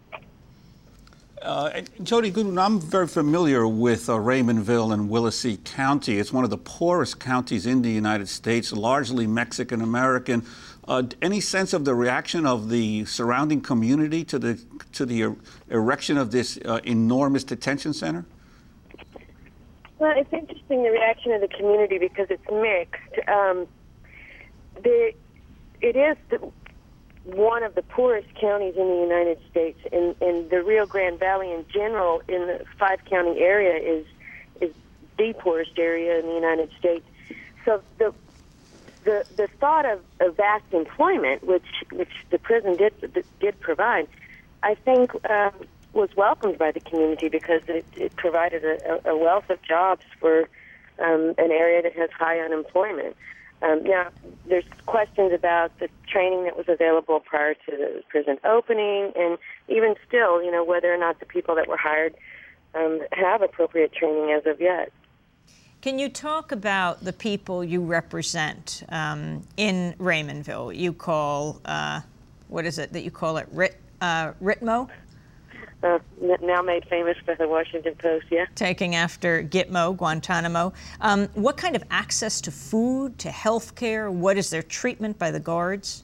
Uh, Jody Goodwin, I'm very familiar with uh, Raymondville and Willacy County. It's one of the poorest counties in the United States, largely Mexican-American. Uh, any sense of the reaction of the surrounding community to the to the er- erection of this uh, enormous detention center? Well, it's interesting, the reaction of the community, because it's mixed. Um, the, it is the, one of the poorest counties in the United States, and, and the Rio Grande Valley in general in the five-county area is is the poorest area in the United States. So the the the thought of, of vast employment, which which the prison did did provide, I think um, was welcomed by the community because it, it provided a, a wealth of jobs for um, an area that has high unemployment. Um, now, there's questions about the training that was available prior to the prison opening, and even still, you know, whether or not the people that were hired um, have appropriate training as of yet. Can you talk about the people you represent um, in Raymondville? You call, uh, what is it that you call it, Rit, uh, Ritmo? Uh, now made famous by the Washington Post, yeah. Taking after Gitmo, Guantanamo. Um, what kind of access to food, to health care? What is their treatment by the guards?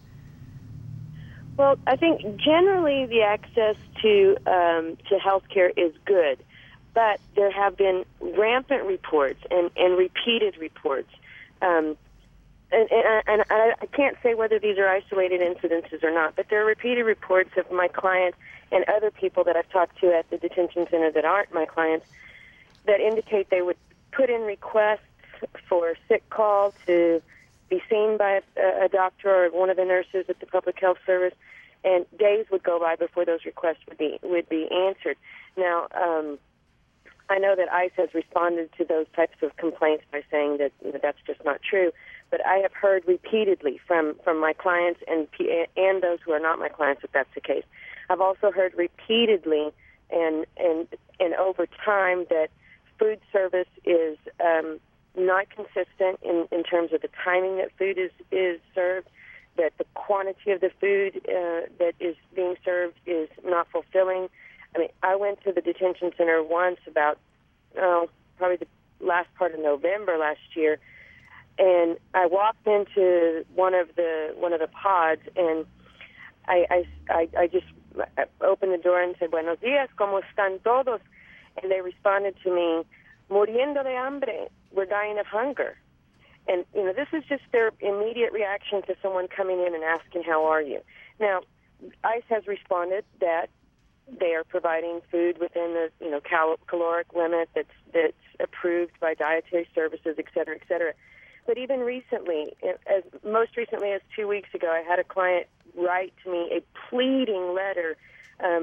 Well, I think generally the access to um, to health care is good, but there have been rampant reports and, and repeated reports. Um, and, and, and I can't say whether these are isolated incidences or not, but there are repeated reports of my client and other people that I've talked to at the detention center that aren't my clients that indicate they would put in requests for sick call to be seen by a, a doctor or one of the nurses at the public health service, and days would go by before those requests would be would be answered. Now, um, I know that ICE has responded to those types of complaints by saying that, you know, that's just not true, but I have heard repeatedly from, from my clients and and those who are not my clients that that's the case. I've also heard repeatedly and and and over time that food service is um, not consistent in, in terms of the timing that food is, is served, that the quantity of the food uh, that is being served is not fulfilling. I mean, I went to the detention center once about, oh, probably the last part of November last year, and I walked into one of the one of the pods, and I, I, I, I just opened the door and said, "Buenos días, ¿cómo están todos?" And they responded to me, "Muriendo de hambre, we're dying of hunger." And, you know, this is just their immediate reaction to someone coming in and asking, "How are you?" Now, ICE has responded that they are providing food within the, you know, cal- caloric limit that's that's approved by dietary services, et cetera, et cetera. But even recently, as most recently as two weeks ago, I had a client write to me a pleading letter um,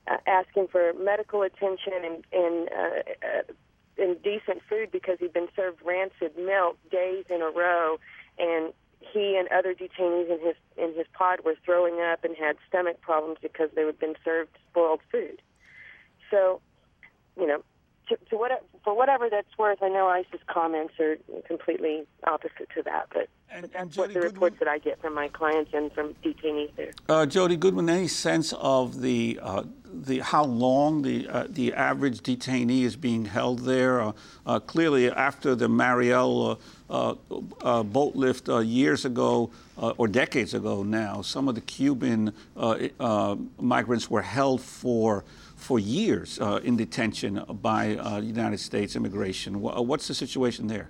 uh, asking for medical attention and, and, uh, uh, and decent food because he'd been served rancid milk days in a row, and he and other detainees in his in his pod were throwing up and had stomach problems because they had been served spoiled food. So, you know, to, to what, for whatever that's worth, I know ICE's comments are completely opposite to that, but, and, but that's and what the Goodwin, reports that I get from my clients and from detainees there. Uh, Jody Goodwin, any sense of the uh, the how long the uh, the average detainee is being held there? Uh, uh, clearly, after the Mariel uh, uh, uh, boat lift uh, years ago uh, or decades ago now, some of the Cuban uh, uh, migrants were held for. for years uh, in detention by uh, United States immigration. What's the situation there?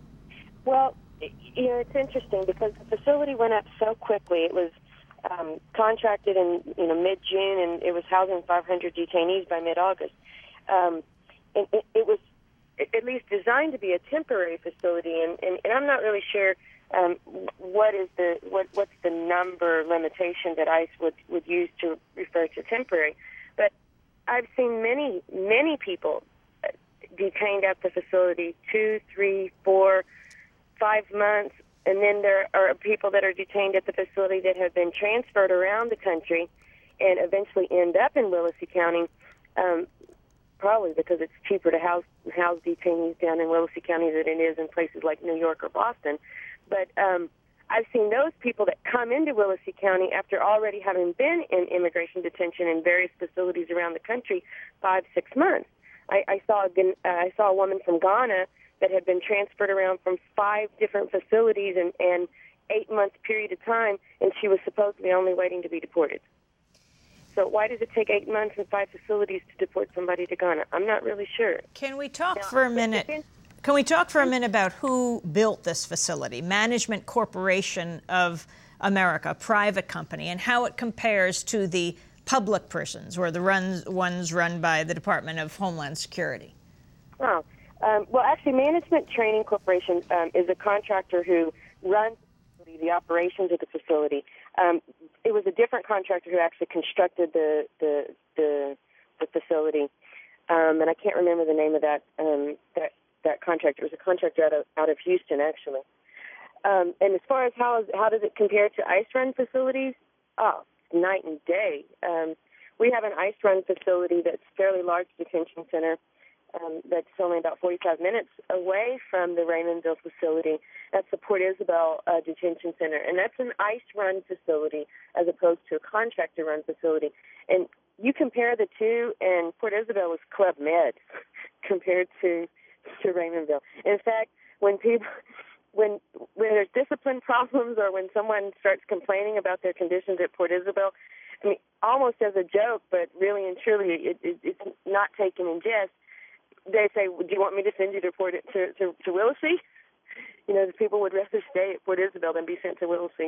Well, you know, it's interesting because the facility went up so quickly. It was um, contracted in you know mid-June, and it was housing five hundred detainees by mid-August. Um, and it, it was at least designed to be a temporary facility, and, and, and I'm not really sure um, what is the what what's the number limitation that ICE would, would use to refer to temporary. But I've seen many, many people detained at the facility two, three, four, five months, and then there are people that are detained at the facility that have been transferred around the country and eventually end up in Willacy County, um, probably because it's cheaper to house, house detainees down in Willacy County than it is in places like New York or Boston. But um, I've seen those people that come into Willacy County after already having been in immigration detention in various facilities around the country five, six months. I, I saw a, uh, I saw a woman from Ghana that had been transferred around from five different facilities in an eight-month period of time, and she was supposedly only waiting to be deported. So why does it take eight months and five facilities to deport somebody to Ghana? I'm not really sure. Can we talk now, for a minute? Can we talk for a minute about who built this facility, Management Corporation of America, a private company, and how it compares to the public prisons, or the runs, ones run by the Department of Homeland Security? Oh, um, well, actually, Management Training Corporation um, is a contractor who runs the operations of the facility. Um, it was a different contractor who actually constructed the the the, the facility, um, and I can't remember the name of that um, that. that contractor. It was a contractor out of, out of Houston, actually. Um, and as far as how, is, how does it compare to ICE-run facilities, oh, night and day. Um, we have an ICE-run facility that's a fairly large detention center um, that's only about forty-five minutes away from the Raymondville facility. That's the Port Isabel uh, Detention Center, and that's an ICE-run facility as opposed to a contractor-run facility. And you compare the two, and Port Isabel is Club Med compared to to Raymondville. In fact, when people, when when there's discipline problems or when someone starts complaining about their conditions at Port Isabel, I mean, almost as a joke, but really and truly, it, it, it's not taken in jest. They say, "Do you want me to send you to Port to to, to Willacy?" You know, the people would rather stay at Port Isabel than be sent to Willacy.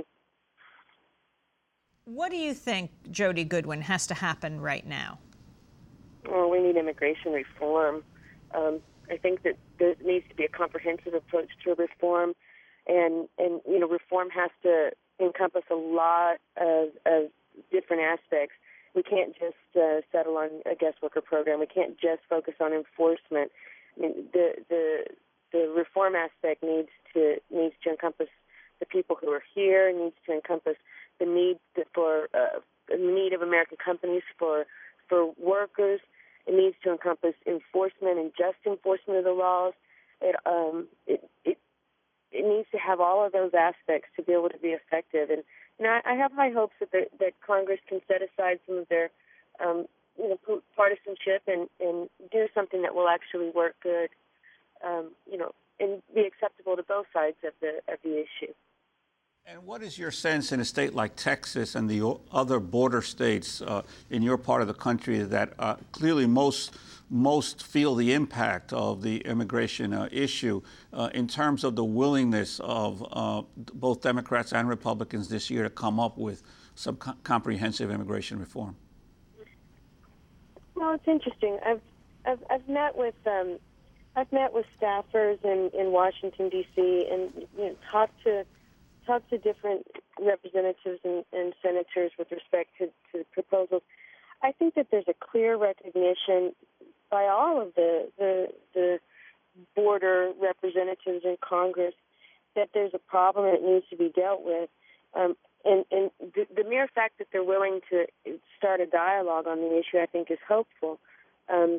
What do you think, Jody Goodwin, has to happen right now? Well, we need immigration reform. Um, I think that there needs to be a comprehensive approach to reform, and, and you know, reform has to encompass a lot of, of different aspects. We can't just uh, settle on a guest worker program. We can't just focus on enforcement. I mean, the the the reform aspect needs to needs to encompass the people who are here. Needs to encompass the need for uh, the need of American companies for for workers. It needs to encompass enforcement and just enforcement of the laws. It, um, it, it, it needs to have all of those aspects to be able to be effective. And, and I, I have high hopes that, the, that Congress can set aside some of their um, you know, partisanship and, and do something that will actually work good, um, you know, and be acceptable to both sides of the, of the issue. And what is your sense in a state like Texas and the other border states uh, in your part of the country that uh, clearly most most feel the impact of the immigration uh, issue uh, in terms of the willingness of uh, both Democrats and Republicans this year to come up with some co- comprehensive immigration reform? Well, it's interesting. I've I've, I've met with um, I've met with staffers in, in Washington D C and you know, talked to. talk to different representatives and, and senators with respect to, to proposals. I think that there's a clear recognition by all of the, the, the border representatives in Congress that there's a problem that needs to be dealt with. Um, and and the, the mere fact that they're willing to start a dialogue on the issue, I think, is hopeful. Um,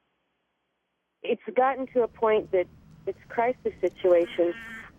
it's gotten to a point that it's crisis situations.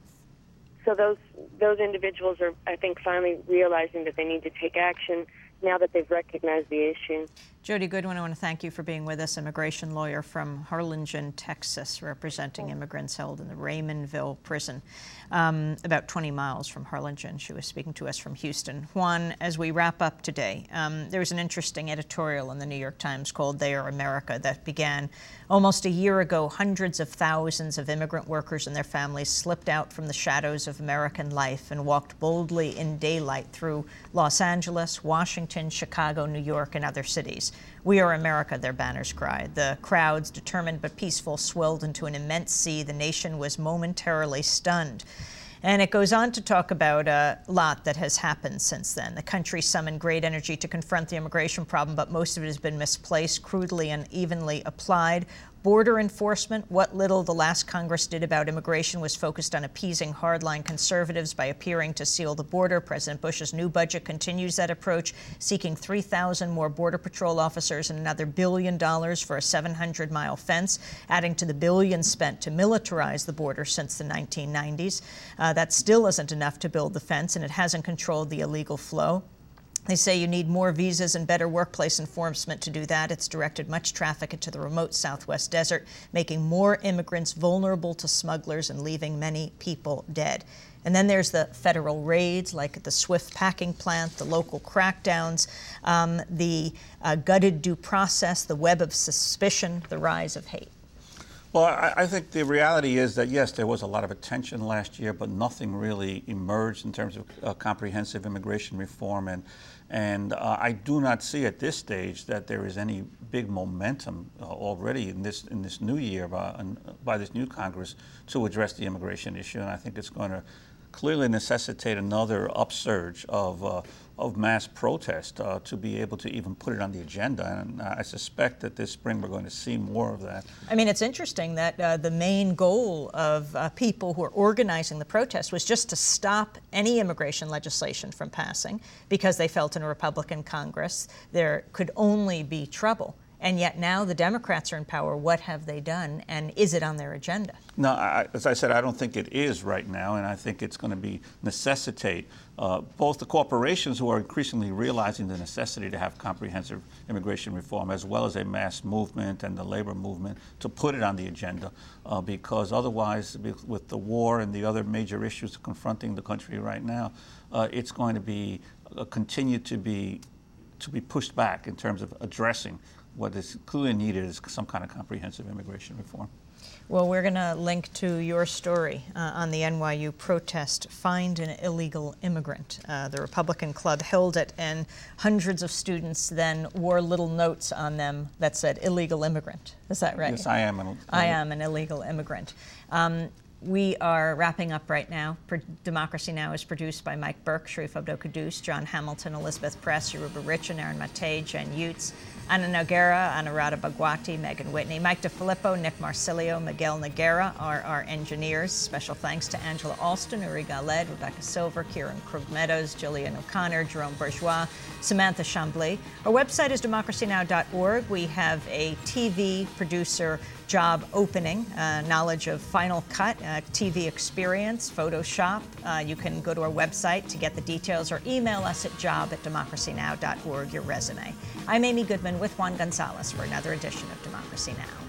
So those those individuals are, I think, finally realizing that they need to take action now that they've recognized the issue. Jody Goodwin, I want to thank you for being with us, immigration lawyer from Harlingen, Texas, representing immigrants held in the Raymondville prison, um, about twenty miles from Harlingen. She was speaking to us from Houston. Juan, as we wrap up today, um, there was an interesting editorial in the New York Times called They Are America that began almost a year ago. Hundreds of thousands of immigrant workers and their families slipped out from the shadows of American life and walked boldly in daylight through Los Angeles, Washington, Chicago, New York, and other cities. We are America, their banners cried. The crowds, determined but peaceful, swelled into an immense sea. The nation was momentarily stunned. And it goes on to talk about a lot that has happened since then. The country summoned great energy to confront the immigration problem, but most of it has been misplaced, crudely and unevenly applied. Border enforcement, what little the last Congress did about immigration was focused on appeasing hardline conservatives by appearing to seal the border. President Bush's new budget continues that approach, seeking three thousand more Border Patrol officers and another billion dollars for a seven hundred mile fence, adding to the billions spent to militarize the border since the nineteen nineties. Uh, that still isn't enough to build the fence, and it hasn't controlled the illegal flow. They say you need more visas and better workplace enforcement to do that. It's directed much traffic into the remote Southwest desert, making more immigrants vulnerable to smugglers and leaving many people dead. And then there's the federal raids, like at the Swift packing plant, the local crackdowns, um, the uh, gutted due process, the web of suspicion, the rise of hate. Well, I, I think the reality is that, yes, there was a lot of attention last year, but nothing really emerged in terms of uh, comprehensive immigration reform. And, and uh, I do not see at this stage that there is any big momentum uh, already in this, in this new year by, uh, by this new Congress to address the immigration issue. And I think it's going to clearly necessitate another upsurge of, uh, of mass protest uh, to be able to even put it on the agenda. And I suspect that this spring we're going to see more of that. I mean, it's interesting that uh, the main goal of uh, people who are organizing the protest was just to stop any immigration legislation from passing because they felt in a Republican Congress there could only be trouble. And yet now the Democrats are in power. What have they done? And is it on their agenda? No, I, as I said, I don't think it is right now. And I think it's going to be necessitate uh, both the corporations who are increasingly realizing the necessity to have comprehensive immigration reform, as well as a mass movement and the labor movement to put it on the agenda. Uh, because otherwise, with the war and the other major issues confronting the country right now, uh, it's going to be uh, continue to be to be pushed back in terms of addressing what is clearly needed is some kind of comprehensive immigration reform. Well, we're going to link to your story uh, on the N Y U protest, Find an Illegal Immigrant. Uh, the Republican Club held it, and hundreds of students then wore little notes on them that said illegal immigrant. Is that right? Yes, I am an I am an illegal immigrant. Um, We are wrapping up right now. Democracy Now! Is produced by Mike Burke, Sharif Abdo-Qudus, John Hamilton, Elizabeth Press, Yoruba Rich, and Aaron Matei, Jen Utz, Anna Noguera, Anurada Bagwati, Megan Whitney, Mike DeFilippo, Nick Marsilio, Miguel Noguera are our engineers. Special thanks to Angela Alston, Uri Galed, Rebecca Silver, Kieran Krug Meadows, Jillian O'Connor, Jerome Bourgeois, Samantha Chambly. Our website is democracy now dot org. We have a T V producer job opening, uh, knowledge of Final Cut, uh, T V experience, Photoshop. Uh, you can go to our website to get the details or email us at job at democracy now dot org your resume. I'm Amy Goodman with Juan Gonzalez for another edition of Democracy Now!